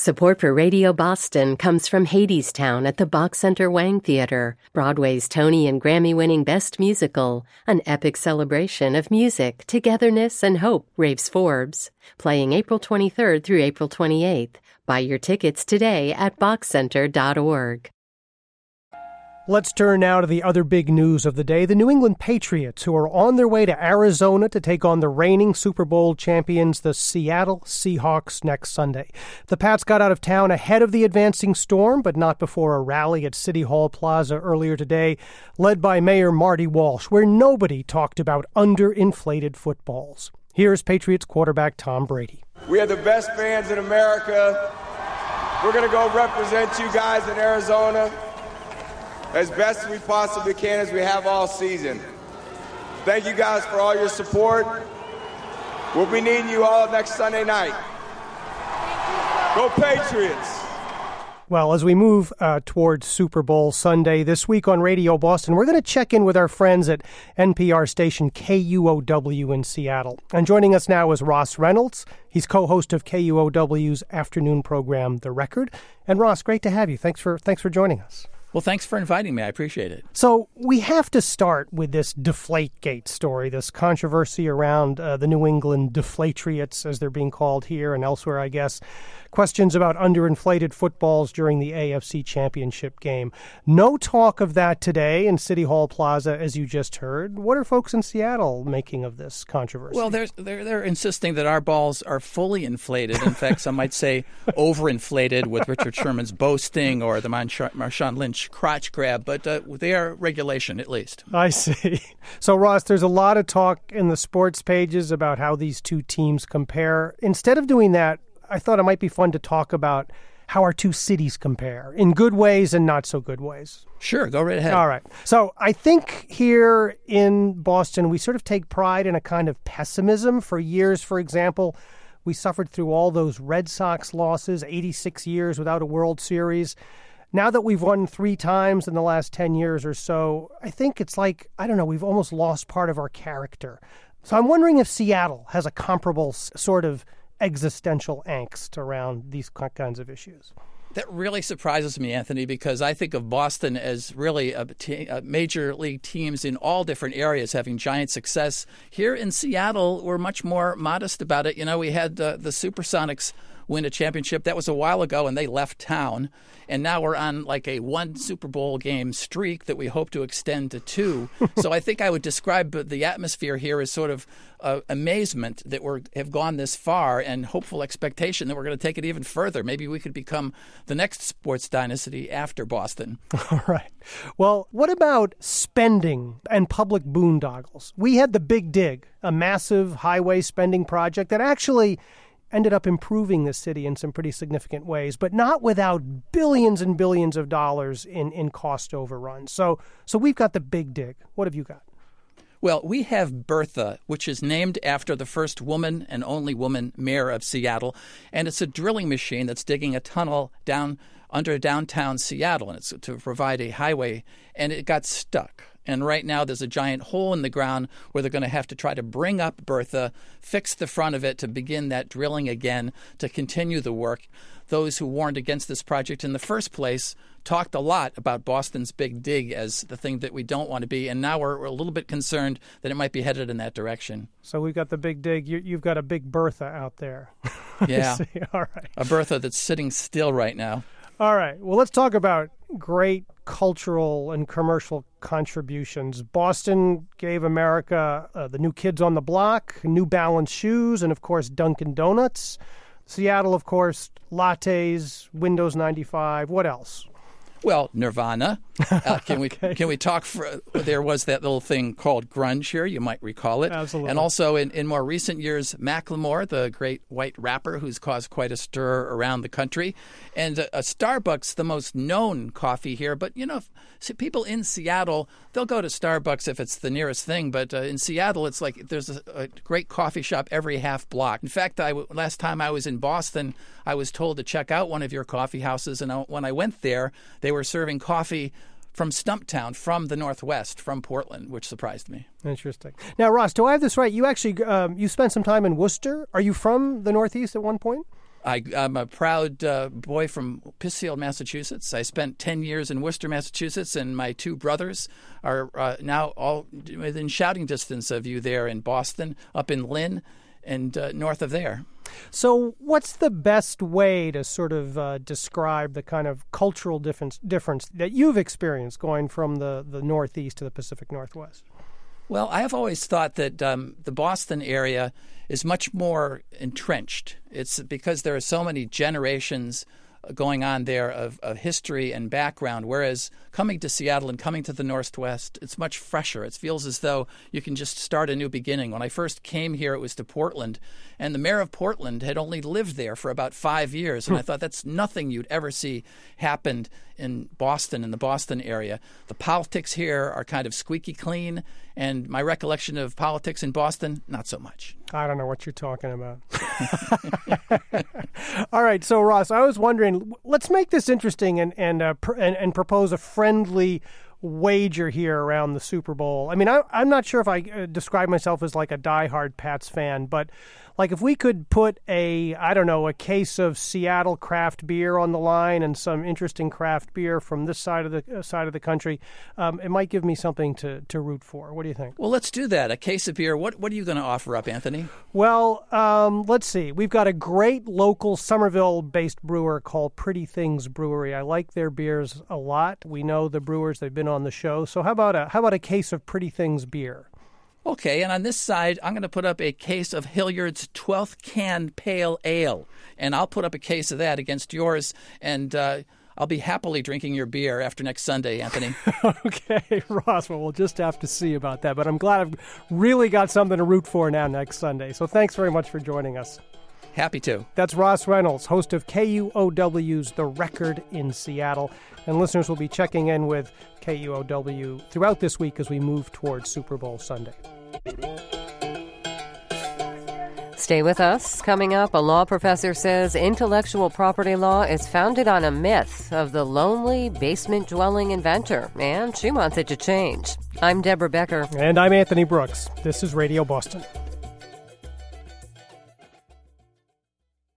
Support for Radio Boston comes from Hadestown at the Bach Center Wang Theater, Broadway's Tony and Grammy-winning Best Musical, an epic celebration of music, togetherness, and hope, raves Forbes. Playing April 23rd through April 28th. Buy your tickets today at bachcenter.org. Let's turn now to the other big news of the day. The New England Patriots, who are on their way to Arizona to take on the reigning Super Bowl champions, the Seattle Seahawks, next Sunday. The Pats got out of town ahead of the advancing storm, but not before a rally at City Hall Plaza earlier today, led by Mayor Marty Walsh, where nobody talked about underinflated footballs. Here's Patriots quarterback Tom Brady. We are the best fans in America. We're going to go represent you guys in Arizona as best as we possibly can, as we have all season. Thank you guys for all your support. We'll be needing you all next Sunday night. Go Patriots! Well, as we move towards Super Bowl Sunday this week on Radio Boston, we're going to check in with our friends at NPR station KUOW in Seattle. And joining us now is Ross Reynolds. He's co-host of KUOW's afternoon program, The Record. And Ross, great to have you. Thanks for joining us. Well, thanks for inviting me. I appreciate it. So we have to start with this Deflategate story, this controversy around the New England Deflatriots, as they're being called here and elsewhere, I guess. Questions about underinflated footballs during the AFC Championship game. No talk of that today in City Hall Plaza, as you just heard. What are folks in Seattle making of this controversy? Well, they're insisting that our balls are fully inflated. In fact, some might say overinflated with Richard Sherman's boasting or the Marshawn Lynch crotch grab, but they are regulation, at least. I see. So, Ross, there's a lot of talk in the sports pages about how these two teams compare. Instead of doing that, I thought it might be fun to talk about how our two cities compare in good ways and not so good ways. Sure, go right ahead. All right. So I think here in Boston, we sort of take pride in a kind of pessimism. For years, for example, we suffered through all those Red Sox losses, 86 years without a World Series. Now that we've won 3 times in the last 10 years or so, I think it's like, I don't know, we've almost lost part of our character. So I'm wondering if Seattle has a comparable sort of existential angst around these kinds of issues. That really surprises me, Anthony, because I think of Boston as really a major league teams in all different areas having giant success. Here in Seattle, we're much more modest about it. You know, we had the Supersonics win a championship. That was a while ago, and they left town. And now we're on like a 1 Super Bowl game streak that we hope to extend to 2. So I think I would describe the atmosphere here as sort of amazement that we have gone this far and hopeful expectation that we're going to take it even further. Maybe we could become the next sports dynasty after Boston. All right. Well, what about spending and public boondoggles? We had the Big Dig, a massive highway spending project that actually ended up improving the city in some pretty significant ways, but not without billions and billions of dollars in cost overruns. So we've got the Big Dig. What have you got? Well, we have Bertha, which is named after the first woman and only woman mayor of Seattle, and it's a drilling machine that's digging a tunnel down under downtown Seattle, and it's to provide a highway, and it got stuck. And right now there's a giant hole in the ground where they're going to have to try to bring up Bertha, fix the front of it to begin that drilling again, to continue the work. Those who warned against this project in the first place talked a lot about Boston's Big Dig as the thing that we don't want to be, and now we're a little bit concerned that it might be headed in that direction. So we've got the Big Dig. You've got a big Bertha out there. Yeah, all right. A Bertha that's sitting still right now. All right. Well, let's talk about great cultural and commercial contributions. Boston gave America the new Kids on the Block, New Balance shoes, and, of course, Dunkin' Donuts. Seattle, of course, lattes, Windows 95. What else? Well, Nirvana. Can we talk? There was that little thing called grunge here. You might recall it. Absolutely. And also in more recent years, Macklemore, the great white rapper who's caused quite a stir around the country. And Starbucks, the most known coffee here. But, you know, people in Seattle, they'll go to Starbucks if it's the nearest thing. But in Seattle, it's like there's a great coffee shop every half block. In fact, last time I was in Boston, I was told to check out one of your coffee houses. And when I went there, they were serving coffee from Stumptown, from the Northwest, from Portland, which surprised me. Interesting. Now, Ross, do I have this right? You actually you spent some time in Worcester. Are you from the Northeast at one point? I'm a proud boy from Pittsfield, Massachusetts. I spent 10 years in Worcester, Massachusetts, and my two brothers are now all within shouting distance of you there in Boston, up in Lynn, and north of there. So what's the best way to sort of describe the kind of cultural difference that you've experienced going from the Northeast to the Pacific Northwest? Well, I have always thought that the Boston area is much more entrenched. It's because there are so many generations going on there of history and background, whereas coming to Seattle and coming to the Northwest, it's much fresher. It feels as though you can just start a new beginning. When I first came here, it was to Portland, and the mayor of Portland had only lived there for about 5 years, and I thought that's nothing you'd ever see happened in Boston, in the Boston area. The politics here are kind of squeaky clean, and my recollection of politics in Boston, not so much. I don't know what you're talking about. All right, so Ross, I was wondering, let's make this interesting and propose a friendly wager here around the Super Bowl. I mean, I'm not sure if I describe myself as like a diehard Pats fan, but like if we could put a case of Seattle craft beer on the line and some interesting craft beer from this side of the country, it might give me something to root for. What do you think? Well, let's do that. A case of beer. What are you going to offer up, Anthony? Well, let's see. We've got a great local Somerville-based brewer called Pretty Things Brewery. I like their beers a lot. We know the brewers; they've been on the show. So how about a case of Pretty Things beer? Okay, and on this side, I'm going to put up a case of Hilliard's 12th Can Pale Ale, and I'll put up a case of that against yours, and I'll be happily drinking your beer after next Sunday, Anthony. Okay, Ross, well, we'll just have to see about that, but I'm glad I've really got something to root for now next Sunday, so thanks very much for joining us. Happy to. That's Ross Reynolds, host of KUOW's The Record in Seattle, and listeners will be checking in with KUOW throughout this week as we move towards Super Bowl Sunday. Stay with us. Coming up, a law professor says intellectual property law is founded on a myth of the lonely basement-dwelling inventor, and she wants it to change. I'm Deborah Becker. And I'm Anthony Brooks. This is Radio Boston.